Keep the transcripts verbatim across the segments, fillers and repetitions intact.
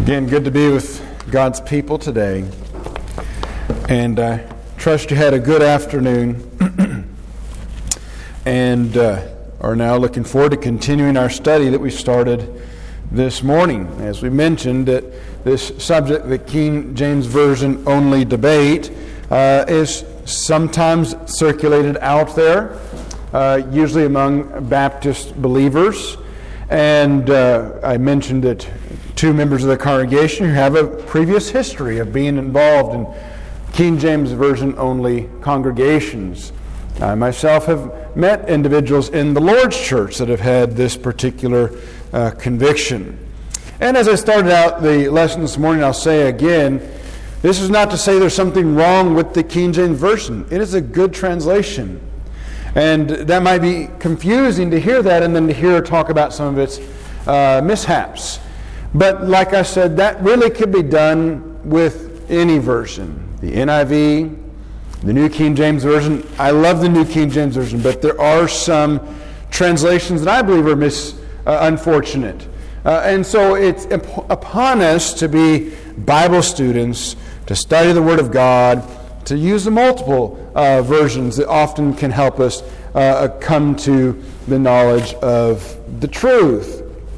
Again, good to be with God's people today. And I trust you had a good afternoon and uh, are now looking forward to continuing our study that we started this morning. As we mentioned, that this subject, the King James Version only debate, uh, is sometimes circulated out there, uh, usually among Baptist believers. And uh, I mentioned that two members of the congregation who have a previous history of being involved in King James Version only congregations. I myself have met individuals in the Lord's Church that have had this particular uh, conviction. And as I started out the lesson this morning, I'll say again, this is not to say there's something wrong with the King James Version. It is a good translation. And that might be confusing to hear that and then to hear talk about some of its uh, mishaps. But like I said, that really could be done with any version. The N I V, the New King James Version. I love the New King James Version, but there are some translations that I believe are mis, uh, unfortunate. Uh, and so it's upon us to be Bible students, to study the Word of God, to use the multiple uh, versions that often can help us uh, come to the knowledge of the truth.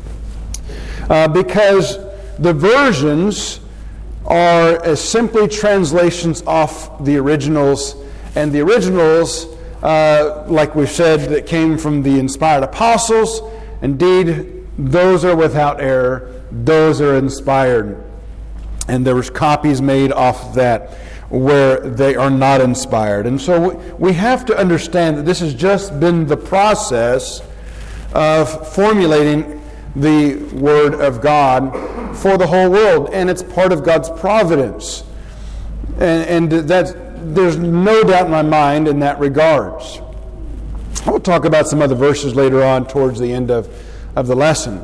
Uh, because the versions are as simply translations off the originals, and the originals, uh, like we've said, that came from the inspired apostles. Indeed, those are without error. Those are inspired. And there was copies made off of that where they are not inspired. And so we have to understand that this has just been the process of formulating the Word of God for the whole world, and it's part of God's providence. And, and that's, there's no doubt in my mind in that regards. We'll talk about some other verses later on towards the end of, of the lesson.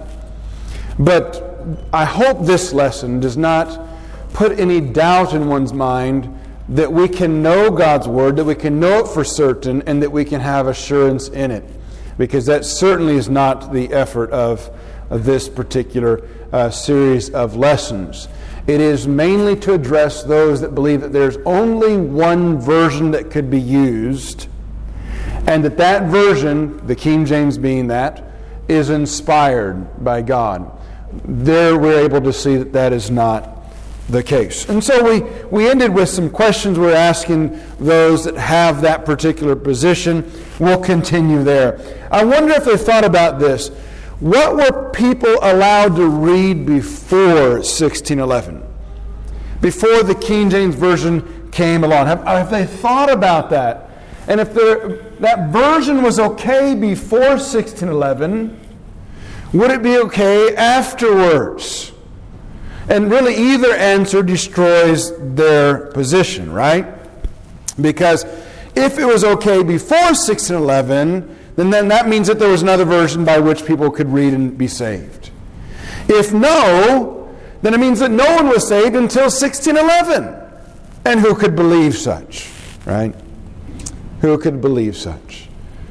But I hope this lesson does not put any doubt in one's mind that we can know God's Word, that we can know it for certain, and that we can have assurance in it. Because that certainly is not the effort of, of this particular uh, series of lessons. It is mainly to address those that believe that there's only one version that could be used, and that that version, the King James being that, is inspired by God. There we're able to see that that is not the case. And so we, we ended with some questions we're asking those that have that particular position. We'll continue there. I wonder if they thought about this. What were people allowed to read before sixteen eleven? Before the King James Version came along? Have, have they thought about that? And if that version was okay before sixteen eleven, would it be okay afterwards? And really either answer destroys their position, right? Because if it was okay before sixteen eleven, then, then that means that there was another version by which people could read and be saved. If no, then it means that no one was saved until sixteen eleven. And who could believe such, right? Who could believe such?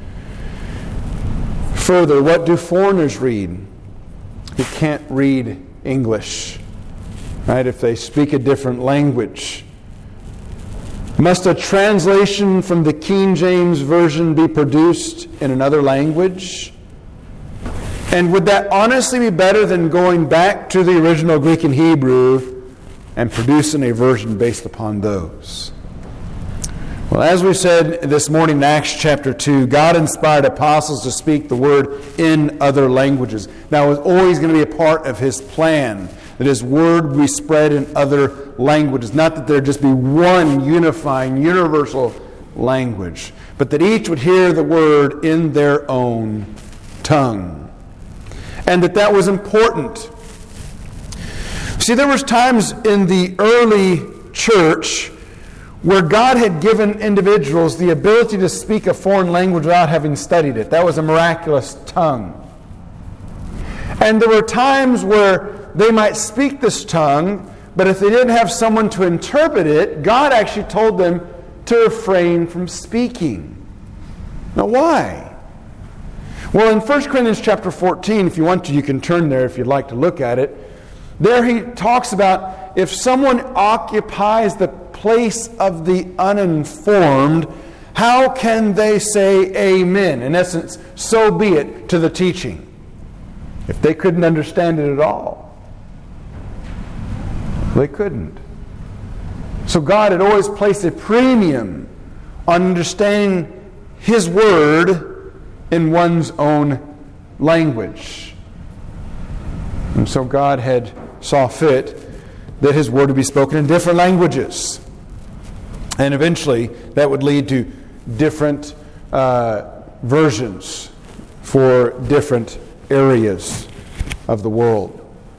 Further, what do foreigners read who can't read English? Right, if they speak a different language. Must a translation from the King James Version be produced in another language? And would that honestly be better than going back to the original Greek and Hebrew and producing a version based upon those? Well, as we said this morning in Acts chapter two, God inspired apostles to speak the word in other languages. Now, it was always going to be a part of His plan that His Word be spread in other languages. Not that there just be one unifying, universal language, but that each would hear the Word in their own tongue. And that that was important. See, there was times in the early church where God had given individuals the ability to speak a foreign language without having studied it. That was a miraculous tongue. And there were times where they might speak this tongue, but if they didn't have someone to interpret it, God actually told them to refrain from speaking. Now, why? Well, in First Corinthians chapter fourteen, if you want to, you can turn there if you'd like to look at it. There he talks about if someone occupies the place of the uninformed, how can they say amen? In essence, so be it to the teaching, if they couldn't understand it at all. They couldn't. So God had always placed a premium on understanding His Word in one's own language. And so God had saw fit that His Word would be spoken in different languages. And eventually that would lead to different uh, versions for different areas of the world.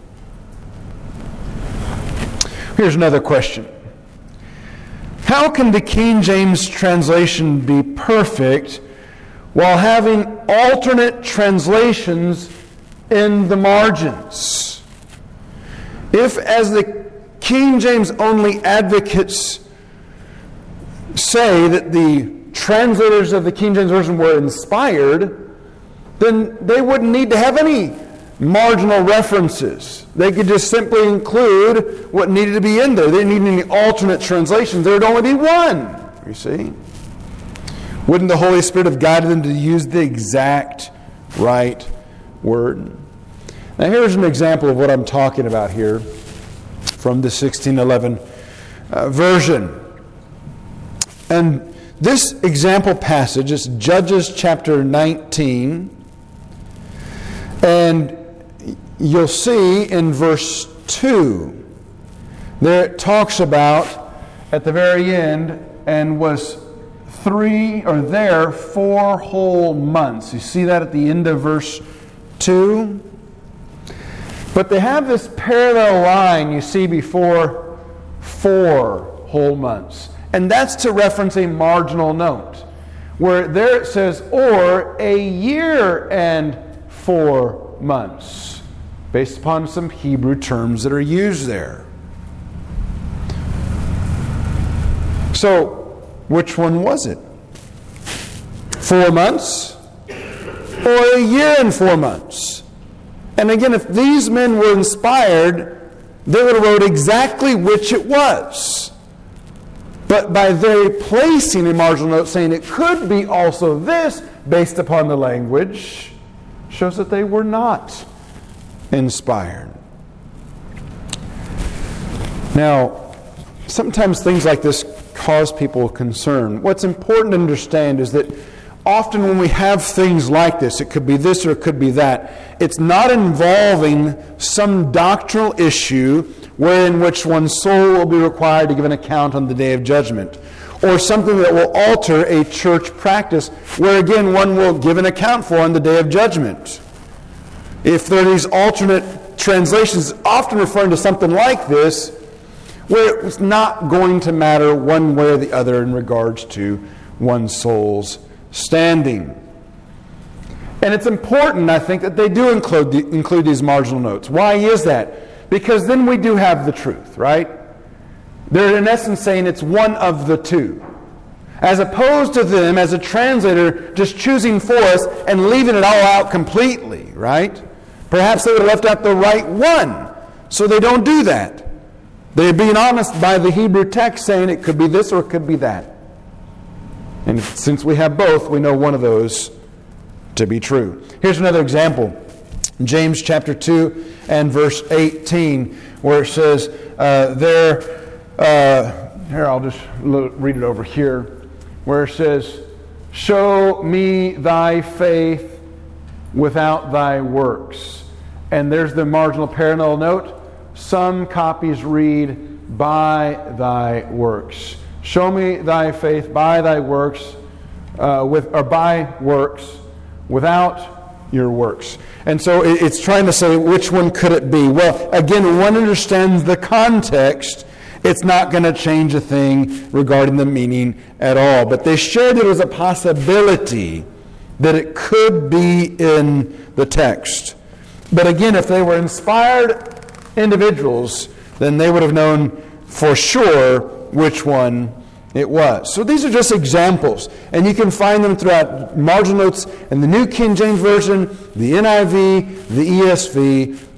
Here's another question. How can the King James translation be perfect while having alternate translations in the margins? If, as the King James only advocates say that the translators of the King James Version were inspired, then they wouldn't need to have any marginal references. They could just simply include what needed to be in there. They didn't need any alternate translations. There would only be one, you see. Wouldn't the Holy Spirit have guided them to use the exact right word? Now here's an example of what I'm talking about here from the sixteen eleven uh, version. And this example passage is Judges chapter nineteen. And you'll see in verse two, there it talks about at the very end, and was three, or there, four whole months. You see that at the end of verse two? But they have this parallel line you see before four whole months. And that's to reference a marginal note, where there it says, or a year and four months, based upon some Hebrew terms that are used there. So, which one was it? Four months or a year and four months? And again, if these men were inspired, they would have wrote exactly which it was. But by their placing a marginal note saying it could be also this, based upon the language, shows that they were not inspired. Now, sometimes things like this cause people concern. What's important to understand is that often when we have things like this, it could be this or it could be that, it's not involving some doctrinal issue wherein which one's soul will be required to give an account on the day of judgment, or something that will alter a church practice where again one will give an account for on the day of judgment. If there are these alternate translations often referring to something like this, where it's not going to matter one way or the other in regards to one's soul's standing. And it's important, I think, that they do include, the, include these marginal notes. Why is that? Because then we do have the truth, right? They're in essence saying it's one of the two. As opposed to them, as a translator, just choosing for us and leaving it all out completely, right? Perhaps they would have left out the right one. So they don't do that. They're being honest by the Hebrew text saying it could be this or it could be that. And since we have both, we know one of those to be true. Here's another example. James chapter two and verse eighteen, where it says, uh, there, uh, here I'll just read it over here, where it says, show me thy faith without thy works. And there's the marginal parallel note. Some copies read, by thy works. Show me thy faith by thy works, uh, with or by works, without your works. And so it's trying to say, which one could it be? Well, again, when one understands the context, it's not going to change a thing regarding the meaning at all. But they shared it as a possibility that it could be in the text. But again, if they were inspired individuals, then they would have known for sure which one it was. So these are just examples, and you can find them throughout marginal notes in the New King James Version, the N I V, the E S V,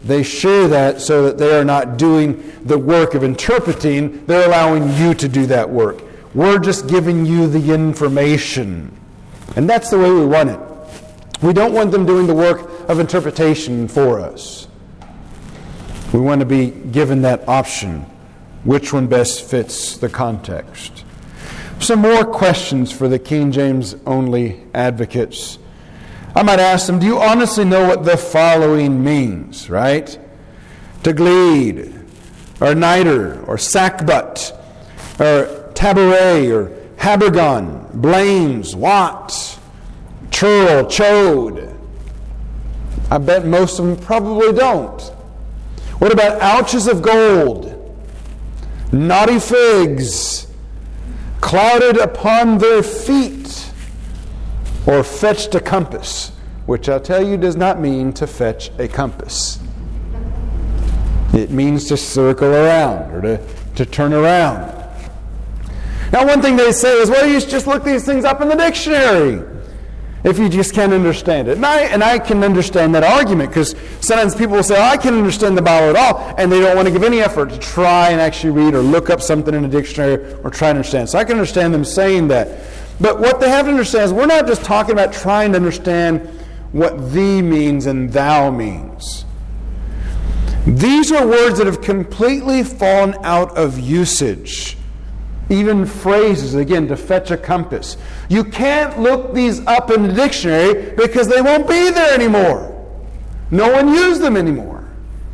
they share that so that they are not doing the work of interpreting. They're allowing you to do that work. We're just giving you the information. And that's the way we want it. We don't want them doing the work of interpretation for us. We want to be given that option, which one best fits the context. Some more questions for the King James only advocates. I might ask them, do you honestly know what the following means, right? Taglid, or niter, or sackbut, or tabaret, or habergon, blames, wat, churl, chode. I bet most of them probably don't. What about ouches of gold, knotty figs, clouded upon their feet, or fetched a compass, which I'll tell you does not mean to fetch a compass. It means to circle around or to, to turn around. Now, one thing they say is, well, you should just look these things up in the dictionary if you just can't understand it. And I, and I can understand that argument, because sometimes people will say, oh, I can't understand the Bible at all, and they don't want to give any effort to try and actually read or look up something in a dictionary or try to understand. So I can understand them saying that. But what they have to understand is we're not just talking about trying to understand what thee means and thou means. These are words that have completely fallen out of usage. Even phrases, again, to fetch a compass. You can't look these up in the dictionary because they won't be there anymore. No one uses them anymore.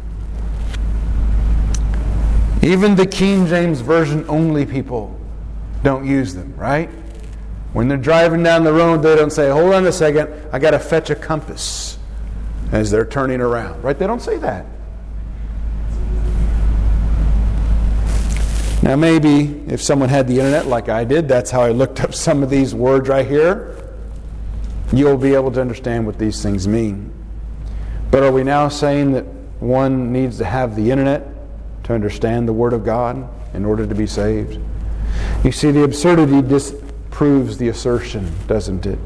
Even the King James Version only people don't use them, right? When they're driving down the road, they don't say, hold on a second, I got to fetch a compass as they're turning around, right? They don't say that. Now maybe if someone had the internet like I did, that's how I looked up some of these words right here, you'll be able to understand what these things mean. But are we now saying that one needs to have the internet to understand the Word of God in order to be saved? You see, the absurdity disproves the assertion, doesn't it?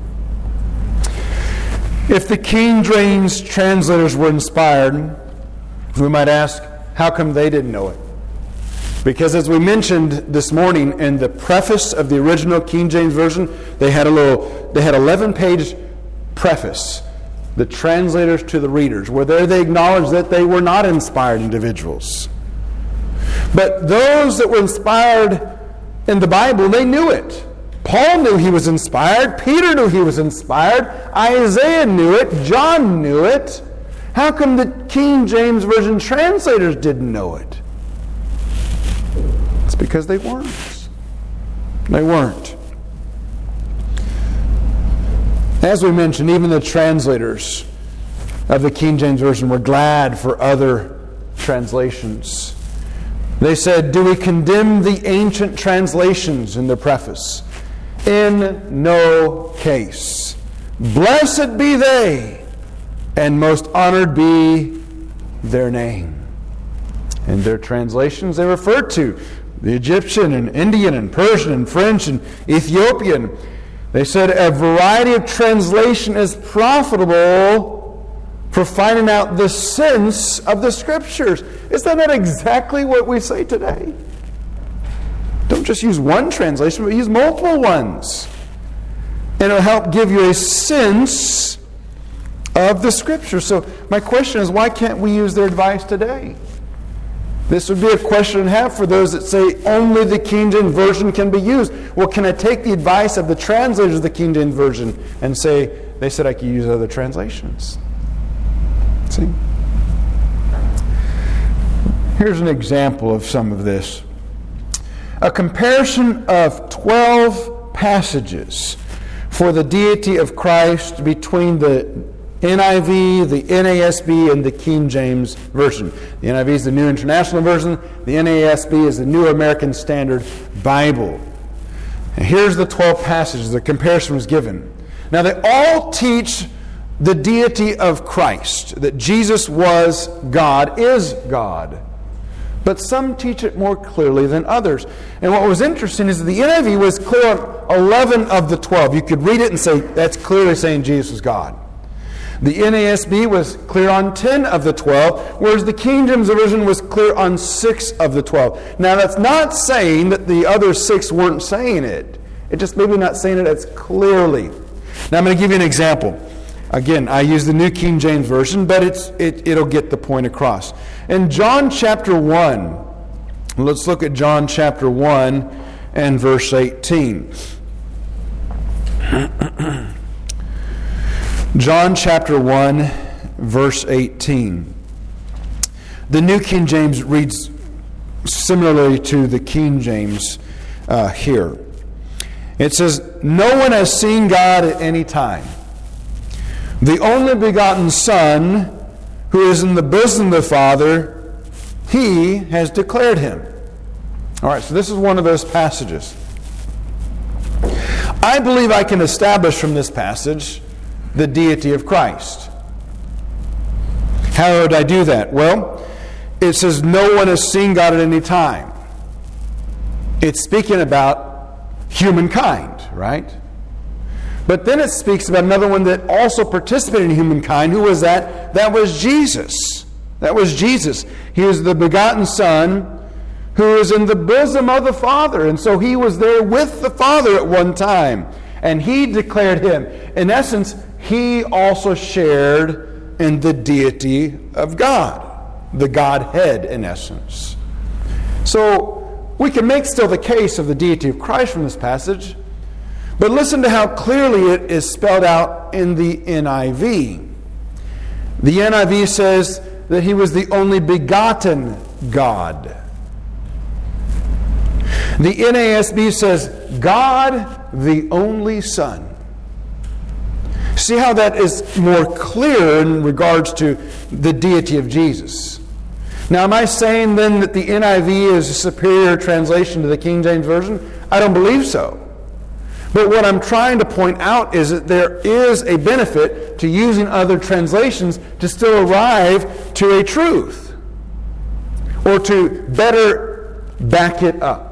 If the King James translators were inspired, we might ask, how come they didn't know it? Because as we mentioned this morning in the preface of the original King James Version, they had a little, they had eleven-page preface, the translators to the readers, where there they acknowledged that they were not inspired individuals. But those that were inspired in the Bible, they knew it. Paul knew he was inspired. Peter knew he was inspired. Isaiah knew it. John knew it. How come the King James Version translators didn't know it? It's because they weren't. They weren't. As we mentioned, even the translators of the King James Version were glad for other translations. They said, do we condemn the ancient translations in their preface? In no case. Blessed be they, and most honored be their name. In their translations, they referred to the Egyptian and Indian and Persian and French and Ethiopian. They said a variety of translation is profitable for finding out the sense of the Scriptures. Is that not exactly what we say today? Don't just use one translation, but use multiple ones. And it'll help give you a sense of the Scripture. So my question is, why can't we use their advice today? This would be a question to have for those that say only the King James Version can be used. Well, can I take the advice of the translators of the King James Version and say, they said I could use other translations? See? Here's an example of some of this. A comparison of twelve passages for the deity of Christ between the N I V, the N A S B, and the King James Version. The N I V is the New International Version. The N A S B is the New American Standard Bible. And here's the twelve passages. The comparison was given. Now they all teach the deity of Christ, that Jesus was God, is God. But some teach it more clearly than others. And what was interesting is that the N I V was clear on eleven of the twelve. You could read it and say, that's clearly saying Jesus was God. The N A S B was clear on ten of the twelve, whereas the King James Version was clear on six of the twelve. Now, that's not saying that the other six weren't saying it. It's just maybe not saying it as clearly. Now, I'm going to give you an example. Again, I use the New King James Version, but it's it, it'll get the point across. In John chapter one, let's look at John chapter one and verse eighteen. John chapter one, verse eighteen. The New King James reads similarly to the King James uh, here. It says, "No one has seen God at any time. The only begotten Son, who is in the bosom of the Father, He has declared Him." All right, so this is one of those passages. I believe I can establish from this passage the deity of Christ. How would I do that? Well, it says no one has seen God at any time. It's speaking about humankind, right? But then it speaks about another one that also participated in humankind. Who was that? That was Jesus. That was Jesus. He was the begotten Son who is in the bosom of the Father. And so He was there with the Father at one time. And He declared Him. In essence, He also shared in the deity of God. The Godhead, in essence. So, we can make still the case of the deity of Christ from this passage. But listen to how clearly it is spelled out in the N I V. The N I V says that He was the only begotten God. The N A S B says, God, the only Son. See how that is more clear in regards to the deity of Jesus. Now, am I saying then that the N I V is a superior translation to the King James Version? I don't believe so. But what I'm trying to point out is that there is a benefit to using other translations to still arrive to a truth, or to better back it up.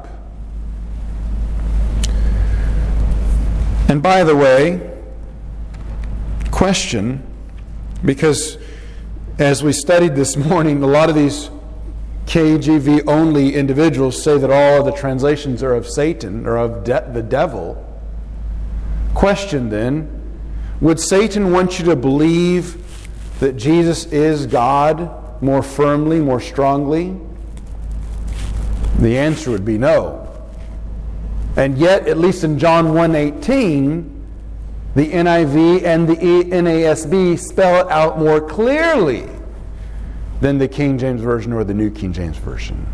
And by the way, question, because as we studied this morning, a lot of these K J V only individuals say that all of the translations are of Satan or of de- the devil. Question then, would Satan want you to believe that Jesus is God more firmly, more strongly? The answer would be no. And yet, at least in John one eighteen, the N I V and the N A S B spell it out more clearly than the King James Version or the New King James Version.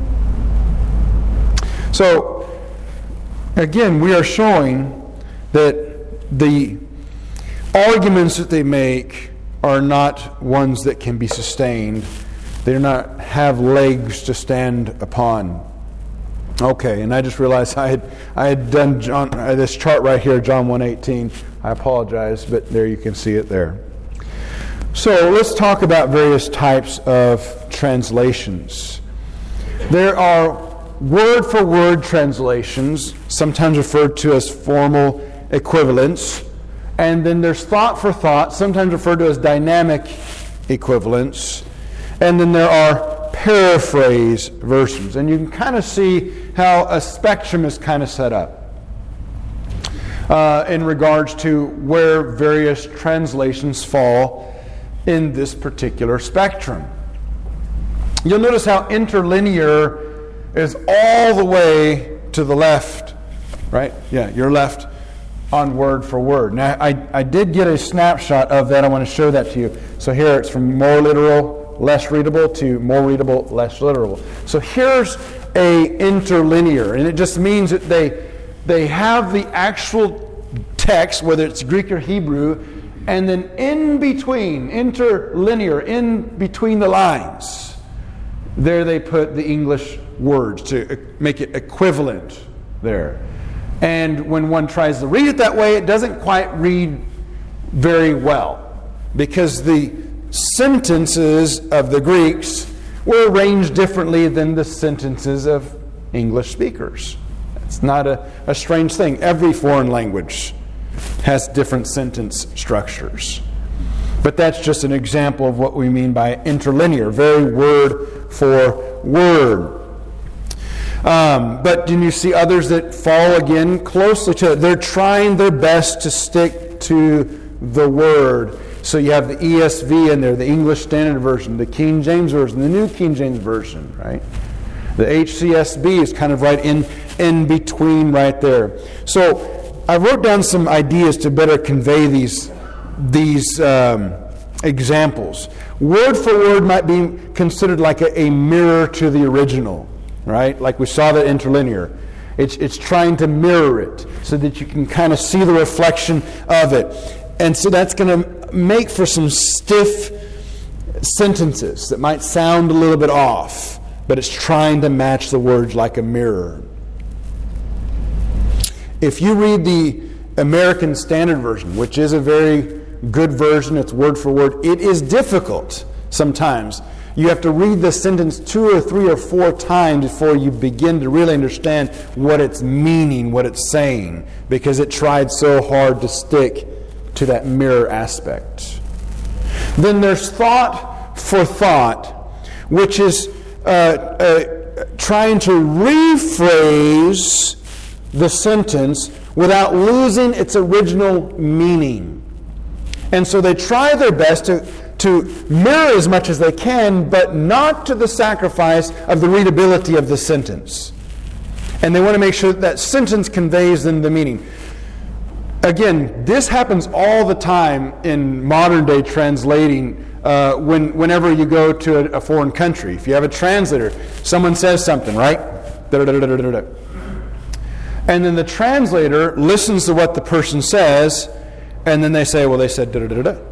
So, again, we are showing that the arguments that they make are not ones that can be sustained. They do not have legs to stand upon. Okay, and I just realized I had I had done John, uh, this chart right here, John one eighteen. I apologize, but there you can see it there. So let's talk about various types of translations. There are word-for-word translations, sometimes referred to as formal equivalents, and then there's thought-for-thought, sometimes referred to as dynamic equivalents, and then there are paraphrase versions. And you can kind of see how a spectrum is kind of set up uh, in regards to where various translations fall in this particular spectrum. You'll notice how interlinear is all the way to the left, right? Yeah, your left on word for word. Now, I, I did get a snapshot of that. I want to show that to you. So here it's from more literal, less readable to more readable, less literal. So here's a interlinear, and it just means that they they have the actual text, whether it's Greek or Hebrew, and then in between, interlinear, in between the lines, there they put the English words to make it equivalent there. And when one tries to read it that way, it doesn't quite read very well, because the sentences of the Greeks were arranged differently than the sentences of English speakers. It's not a, a strange thing. Every foreign language has different sentence structures. But that's just an example of what we mean by interlinear, very word for word. Um, but then you see others that fall again closely to it. They're trying their best to stick to the Word. So you have the E S V in there, the English Standard Version, the King James Version, the New King James Version, right? The H C S B is kind of right in, in between right there. So I wrote down some ideas to better convey these, these um, examples. Word for word might be considered like a, a mirror to the original, right? Like we saw that interlinear. It's, it's trying to mirror it so that you can kind of see the reflection of it. And so that's going to make for some stiff sentences that might sound a little bit off, but it's trying to match the words like a mirror. If you read the American Standard Version, which is a very good version, it's word for word, it is difficult sometimes. You have to read the sentence two or three or four times before you begin to really understand what it's meaning, what it's saying, because it tried so hard to stick to that mirror aspect. Then there's thought for thought, which is uh, uh, trying to rephrase the sentence without losing its original meaning. And so they try their best to to mirror as much as they can, but not to the sacrifice of the readability of the sentence. And they want to make sure that, that sentence conveys them the meaning. Again, this happens all the time in modern day translating uh, when, whenever you go to a, a foreign country. If you have a translator, someone says something, right? Da-da-da-da-da-da-da. And then the translator listens to what the person says, and then they say, well, they said da-da-da-da-da.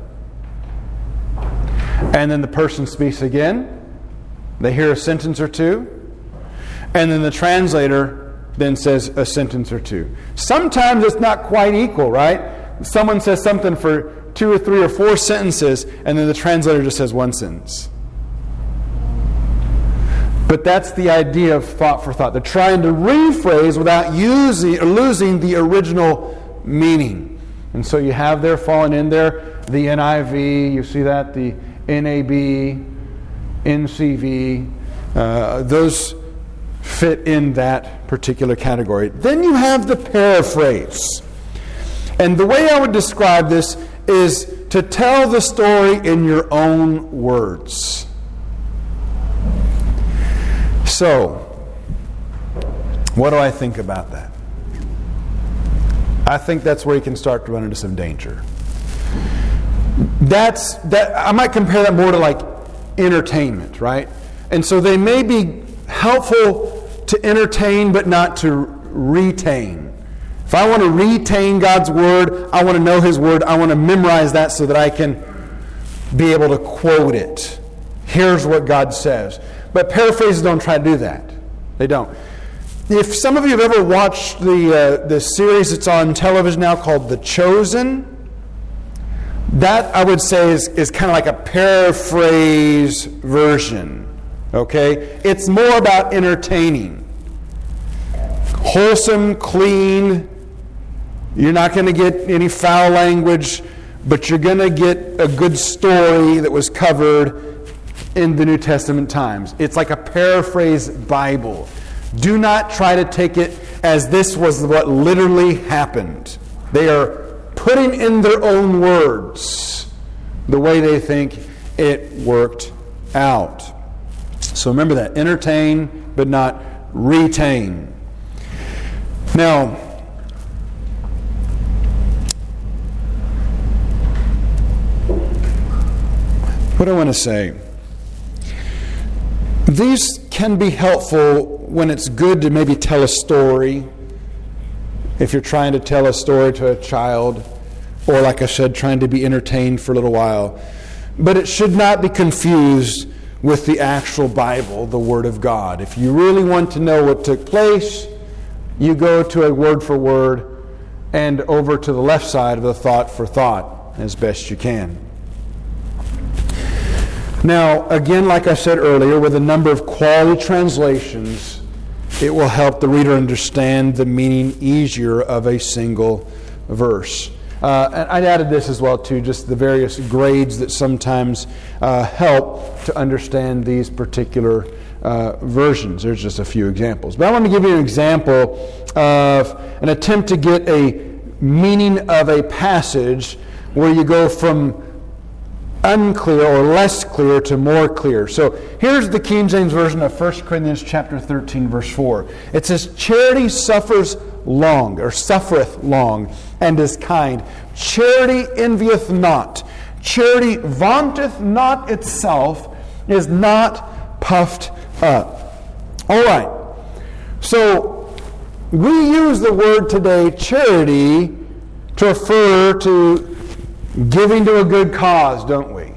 And then the person speaks again. They hear a sentence or two. And then the translator then says a sentence or two. Sometimes it's not quite equal, right? Someone says something for two or three or four sentences, and then the translator just says one sentence. But that's the idea of thought for thought. They're trying to rephrase without using or losing the original meaning. And so you have there fallen in there the N I V, you see that, the N A B, N C V, uh, those fit in that particular category. Then you have the paraphrase. And the way I would describe this is to tell the story in your own words. So, what do I think about that? I think that's where you can start to run into some danger. That's that. I might compare that more to like entertainment, right? And so they may be helpful to entertain, but not to retain. If I want to retain God's Word, I want to know His Word, I want to memorize that so that I can be able to quote it. Here's what God says. But paraphrases don't try to do that. They don't. If some of you have ever watched the uh, the series that's on television now called The Chosen, that, I would say, is, is kind of like a paraphrase version. Okay? It's more about entertaining. Wholesome, clean. You're not going to get any foul language, but you're going to get a good story that was covered in the New Testament times. It's like a paraphrase Bible. Do not try to take it as this was what literally happened. They are putting in their own words the way they think it worked out. So remember that. Entertain, but not retain. Now, what do I want to say? These can be helpful when it's good to maybe tell a story. If you're trying to tell a story to a child, or like I said, trying to be entertained for a little while. But it should not be confused with the actual Bible, the Word of God. If you really want to know what took place, you go to a word for word and over to the left side of the thought for thought as best you can. Now, again, like I said earlier, with a number of quality translations, it will help the reader understand the meaning easier of a single verse. Uh, and I added this as well too, just the various grades that sometimes uh, help to understand these particular uh, versions. There's just a few examples. But I want to give you an example of an attempt to get a meaning of a passage where you go from unclear or less clear to more clear. So here's the King James Version of First Corinthians chapter thirteen, verse four. It says, "Charity suffers long," or suffereth long, "and is kind. Charity envieth not. Charity vaunteth not itself, is not puffed up." All right. So we use the word today, charity, to refer to giving to a good cause, don't we?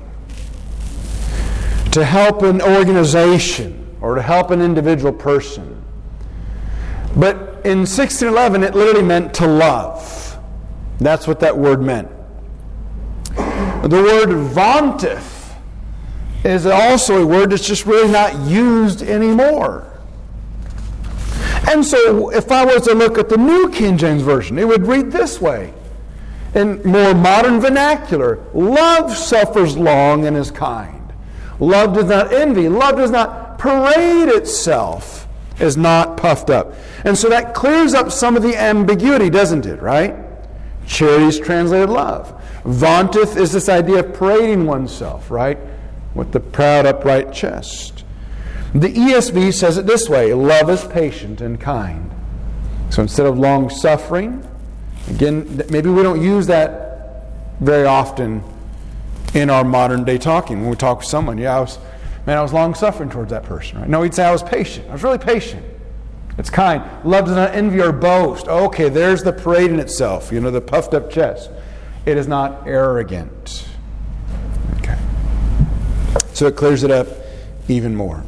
To help an organization or to help an individual person. But in sixteen eleven, it literally meant to love. That's what that word meant. The word vaunteth is also a word that's just really not used anymore. And so if I was to look at the New King James Version, it would read this way. In more modern vernacular, love suffers long and is kind. Love does not envy. Love does not parade itself, is not puffed up. And so that clears up some of the ambiguity, doesn't it, right? Charity is translated love. Vaunteth is this idea of parading oneself, right? With the proud, upright chest. The E S V says it this way: love is patient and kind. So instead of long-suffering, again, maybe we don't use that very often in our modern day talking. When we talk with someone, yeah, I was, man, I was long-suffering towards that person. Right? No, he'd say I was patient. I was really patient. It's kind. Love does not envy or boast. Okay, there's the parade in itself, you know, the puffed up chest. It is not arrogant. Okay. So it clears it up even more.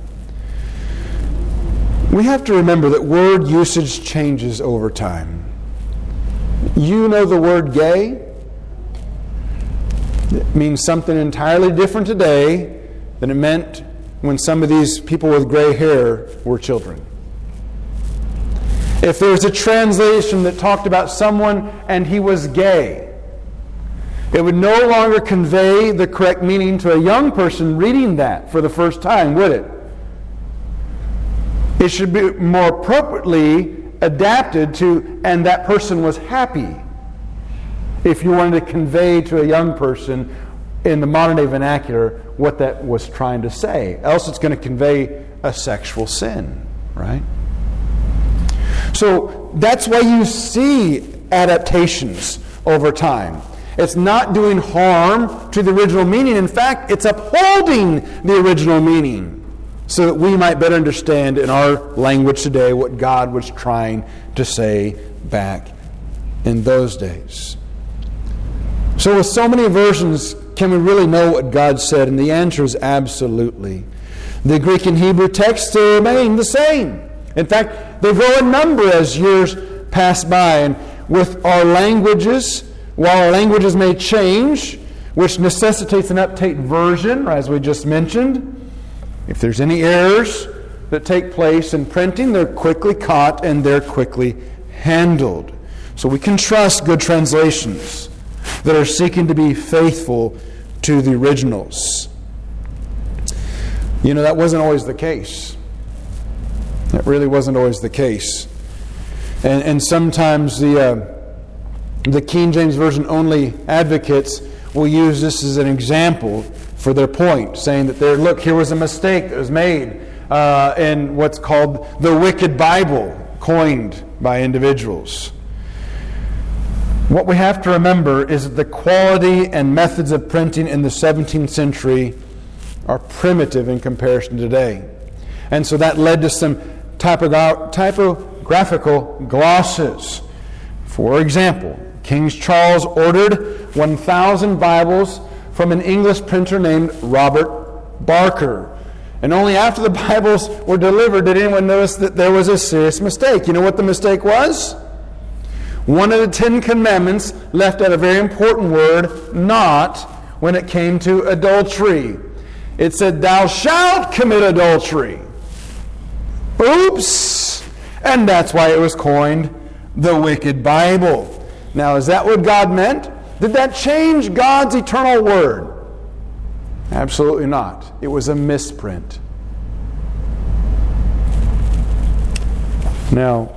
We have to remember that word usage changes over time. You know the word gay? It means something entirely different today than it meant when some of these people with gray hair were children. If there was a translation that talked about someone and he was gay, it would no longer convey the correct meaning to a young person reading that for the first time, would it? It should be more appropriately adapted to, and that person was happy, if you wanted to convey to a young person in the modern day vernacular what that was trying to say. Else it's going to convey a sexual sin, right? So that's why you see adaptations over time. It's not doing harm to the original meaning. In fact, it's upholding the original meaning so that we might better understand in our language today what God was trying to say back in those days. So with so many versions, can we really know what God said? And the answer is absolutely. The Greek and Hebrew texts remain the same. In fact, they grow in number as years pass by. And with our languages, while our languages may change, which necessitates an update version, as we just mentioned, if there's any errors that take place in printing, they're quickly caught and they're quickly handled. So we can trust good translations that are seeking to be faithful to the originals. You know, that wasn't always the case. That really wasn't always the case. And, and sometimes the, uh, the King James Version only advocates will use this as an example for their point, saying that there, look, here was a mistake that was made uh, in what's called the Wicked Bible, coined by individuals. What we have to remember is that the quality and methods of printing in the seventeenth century are primitive in comparison to today. And so that led to some typogra- typographical glosses. For example, King Charles ordered one thousand Bibles from an English printer named Robert Barker. And only after the Bibles were delivered did anyone notice that there was a serious mistake. You know what the mistake was? One of the Ten Commandments left out a very important word, not, when it came to adultery. It said, "Thou shalt commit adultery." Oops! And that's why it was coined the Wicked Bible. Now, is that what God meant? Did that change God's eternal word? Absolutely not. It was a misprint. Now,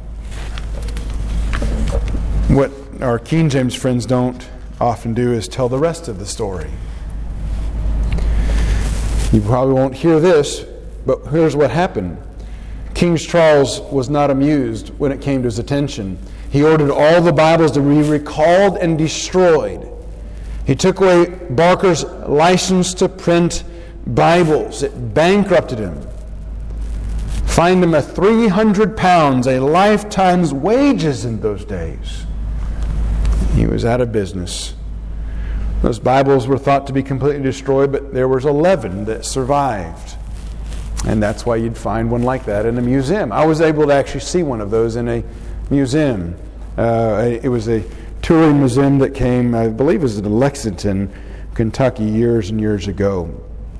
what our King James friends don't often do is tell the rest of the story. You probably won't hear this, but here's what happened. King Charles was not amused when it came to his attention. He ordered all the Bibles to be recalled and destroyed. He took away Barker's license to print Bibles. It bankrupted him. Fined him a three hundred pounds, a lifetime's wages in those days. He was out of business. Those Bibles were thought to be completely destroyed, but there was eleven that survived. And that's why you'd find one like that in a museum. I was able to actually see one of those in a museum. Uh, it was a touring museum that came, I believe it was in Lexington, Kentucky, years and years ago.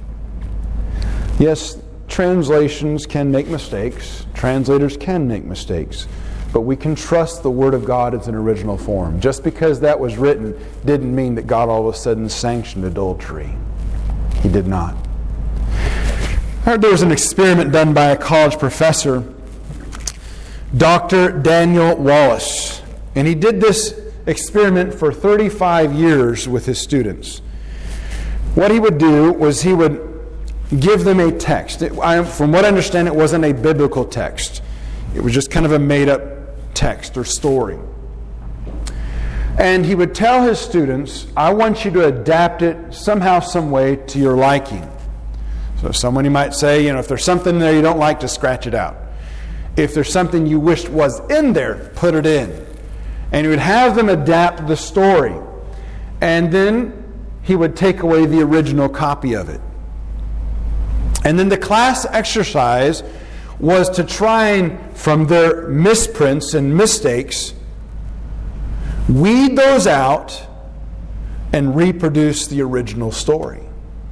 Yes, translations can make mistakes. Translators can make mistakes. But we can trust the Word of God as an original form. Just because that was written didn't mean that God all of a sudden sanctioned adultery. He did not. I heard there was an experiment done by a college professor, Doctor Daniel Wallace. And he did this experiment for thirty-five years with his students. What he would do was he would give them a text. It, I, from what I understand, it wasn't a biblical text. It was just kind of a made-up text or story. And he would tell his students, I want you to adapt it somehow, some way to your liking. So someone, you might say, you know, if there's something there you don't like, just scratch it out. If there's something you wished was in there, put it in. And he would have them adapt the story. And then he would take away the original copy of it. And then the class exercise was to try and, from their misprints and mistakes, weed those out and reproduce the original story.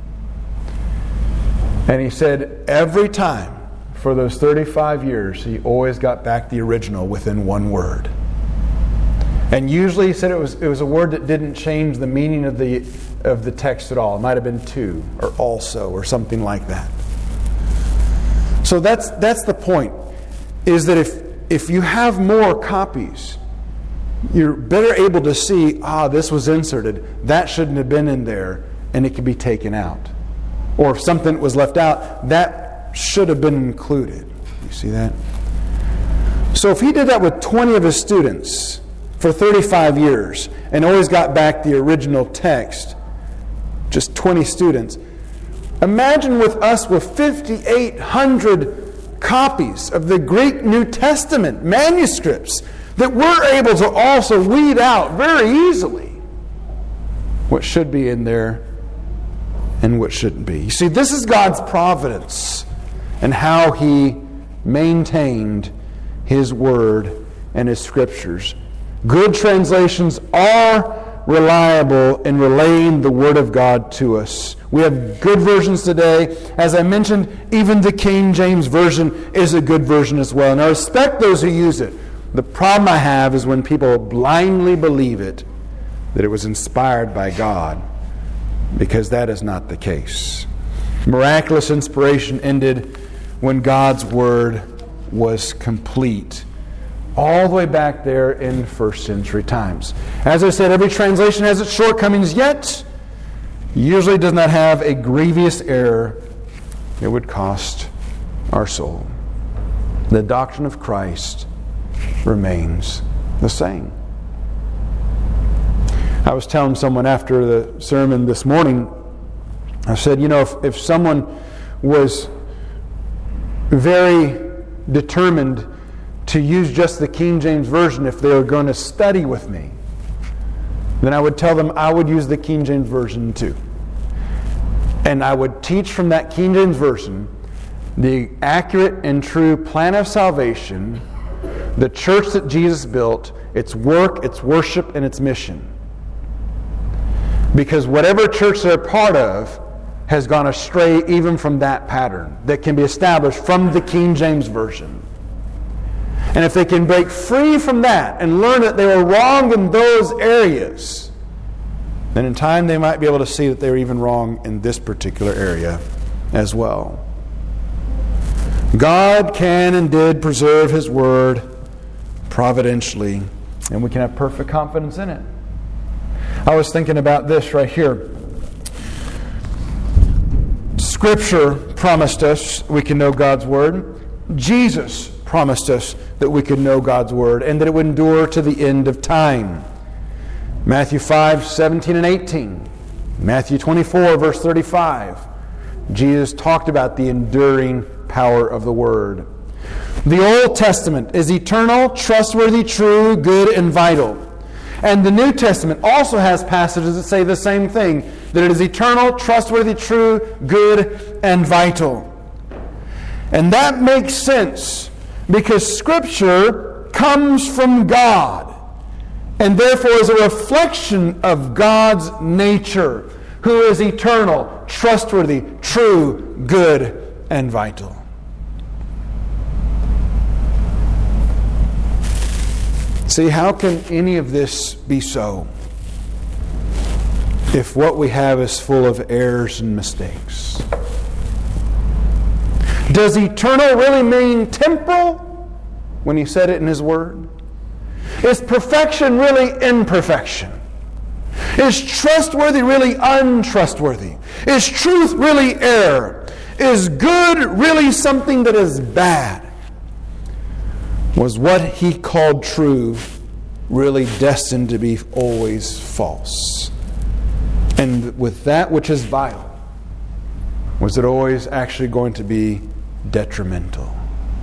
And he said every time for those thirty-five years, he always got back the original within one word. And usually he said it was it was a word that didn't change the meaning of the of the text at all. It might have been to or also or something like that. So that's that's the point, is that if if you have more copies, you're better able to see, ah, this was inserted, that shouldn't have been in there, and it can be taken out. Or if something was left out, that should have been included. You see that? So if he did that with twenty of his students for thirty-five years and always got back the original text, just twenty students, imagine with us with fifty-eight hundred copies of the Greek New Testament manuscripts that we're able to also weed out very easily what should be in there and what shouldn't be. You see, this is God's providence and how He maintained His Word and His Scriptures. Good translations are reliable in relaying the Word of God to us. We have good versions today. As I mentioned, even the King James Version is a good version as well. And I respect those who use it. The problem I have is when people blindly believe it, that it was inspired by God, because that is not the case. Miraculous inspiration ended when God's Word was complete, all the way back there in first century times. As I said, every translation has its shortcomings, yet usually does not have a grievous error that would cost our soul. The doctrine of Christ remains the same. I was telling someone after the sermon this morning, I said, you know, if, if someone was very determined to use just the King James Version if they were going to study with me, then I would tell them I would use the King James Version too. And I would teach from that King James Version the accurate and true plan of salvation, the church that Jesus built, its work, its worship, and its mission. Because whatever church they're part of has gone astray even from that pattern that can be established from the King James Version. And if they can break free from that and learn that they were wrong in those areas, then in time they might be able to see that they were even wrong in this particular area as well. God can and did preserve His Word providentially, and we can have perfect confidence in it. I was thinking about this right here. Scripture promised us we can know God's Word. Jesus promised us that we could know God's Word and that it would endure to the end of time. Matthew five, seventeen and eighteen. Matthew twenty-four, verse thirty-five. Jesus talked about the enduring power of the Word. The Old Testament is eternal, trustworthy, true, good, and vital. And the New Testament also has passages that say the same thing, that it is eternal, trustworthy, true, good, and vital. And that makes sense because Scripture comes from God and therefore is a reflection of God's nature, who is eternal, trustworthy, true, good, and vital. See, how can any of this be so if what we have is full of errors and mistakes? Does eternal really mean temporal when He said it in His Word? Is perfection really imperfection? Is trustworthy really untrustworthy? Is truth really error? Is good really something that is bad? Was what He called true really destined to be always false? And with that which is vital, was it always actually going to be detrimental?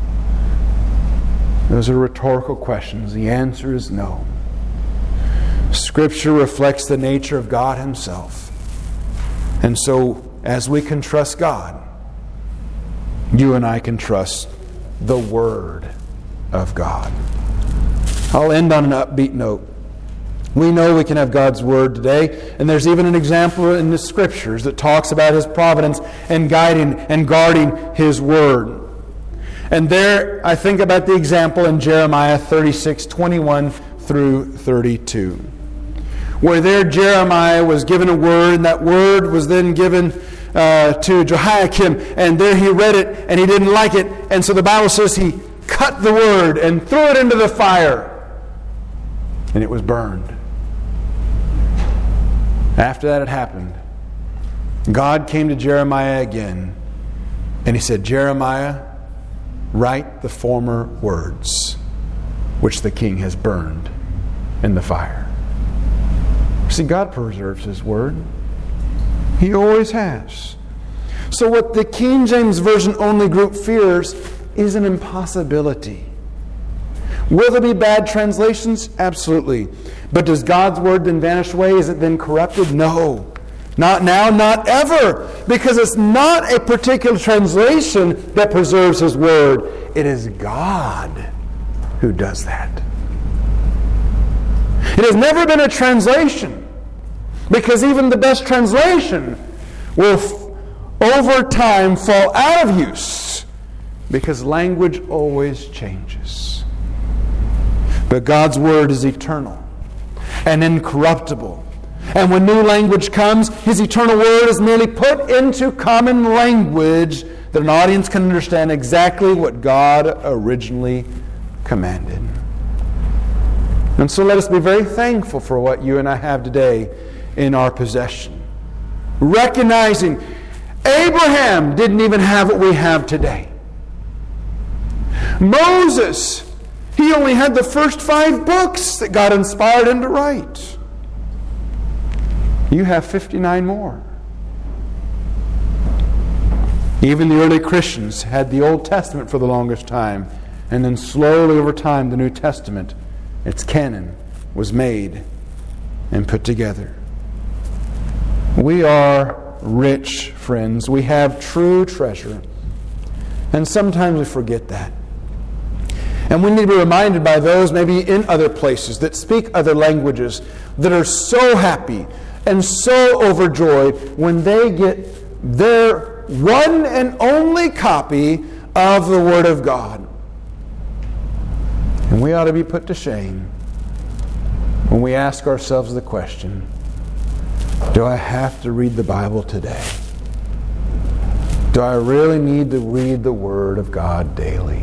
Those are rhetorical questions. The answer is no. Scripture reflects the nature of God Himself. And so, as we can trust God, you and I can trust the Word of God. I'll end on an upbeat note. We know we can have God's Word today, and there's even an example in the Scriptures that talks about His providence and guiding and guarding His Word. And there, I think about the example in Jeremiah thirty-six, twenty-one through thirty-two, where there Jeremiah was given a word, and that word was then given uh, to Jehoiakim, and there he read it, and he didn't like it, and so the Bible says he cut the word and threw it into the fire, and it was burned. After that had happened, God came to Jeremiah again, and He said, Jeremiah, write the former words which the king has burned in the fire. See, God preserves His Word. He always has. So what the King James Version only group fears is an impossibility. Will there be bad translations? Absolutely. But does God's Word then vanish away? Is it then corrupted? No. Not now, not ever. Because it's not a particular translation that preserves His Word. It is God who does that. It has never been a translation. Because even the best translation will, over time, fall out of use. Because language always changes. But God's Word is eternal and incorruptible. And when new language comes, His eternal Word is merely put into common language that an audience can understand exactly what God originally commanded. And so let us be very thankful for what you and I have today in our possession. Recognizing Abraham didn't even have what we have today. Moses, he only had the first five books that God inspired him to write. You have fifty-nine more. Even the early Christians had the Old Testament for the longest time, and then slowly over time the New Testament, its canon, was made and put together. We are rich, friends. We have true treasure. And sometimes we forget that. And we need to be reminded by those maybe in other places that speak other languages that are so happy and so overjoyed when they get their one and only copy of the Word of God. And we ought to be put to shame when we ask ourselves the question, Do I have to read the Bible today? Do I really need to read the Word of God daily?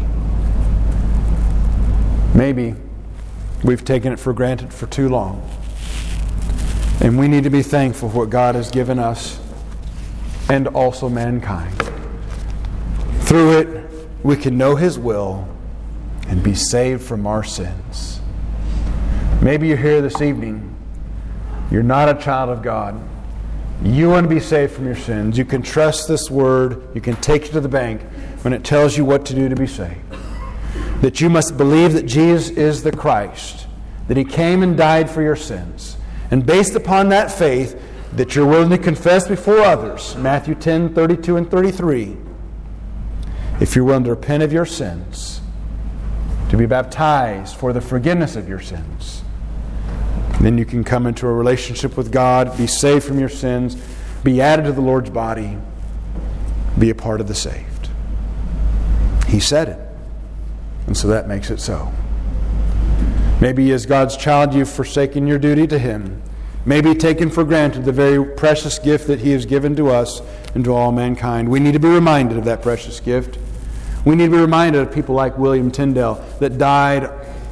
Maybe we've taken it for granted for too long. And we need to be thankful for what God has given us and also mankind. Through it, we can know His will and be saved from our sins. Maybe you're here this evening. You're not a child of God. You want to be saved from your sins. You can trust this Word. You can take it to the bank when it tells you what to do to be saved. That you must believe that Jesus is the Christ, that He came and died for your sins. And based upon that faith, that you're willing to confess before others, Matthew ten, thirty-two and thirty-three, if you're willing to repent of your sins, to be baptized for the forgiveness of your sins, then you can come into a relationship with God, be saved from your sins, be added to the Lord's body, be a part of the saved. He said it. And so that makes it so. Maybe as God's child you've forsaken your duty to Him. Maybe taken for granted the very precious gift that He has given to us and to all mankind. We need to be reminded of that precious gift. We need to be reminded of people like William Tyndale that died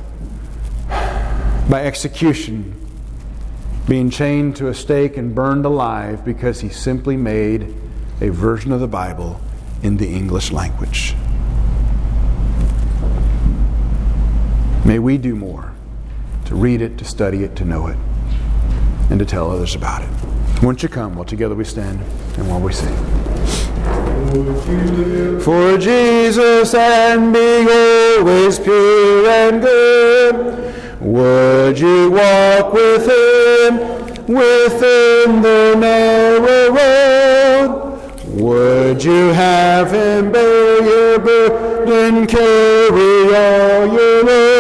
by execution, being chained to a stake and burned alive because he simply made a version of the Bible in the English language. May we do more to read it, to study it, to know it, and to tell others about it. Won't you come while together we stand and while we sing? For Jesus and be always pure and good, would you walk with Him within the narrow road? Would you have Him bear your burden, carry all your load?